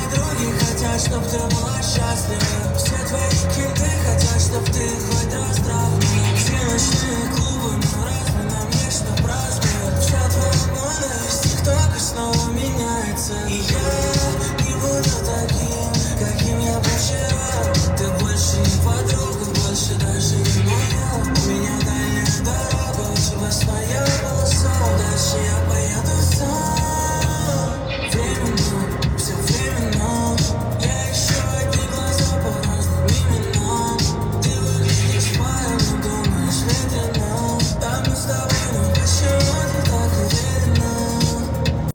подруги хотят, чтоб ты была счастлива. Все твои кенты хотят, чтоб ты хоть раз трахнула. Все ночные клубы, ну разве нам есть что праздновать? Вся твоя мода из ТикТока снова меняется. И я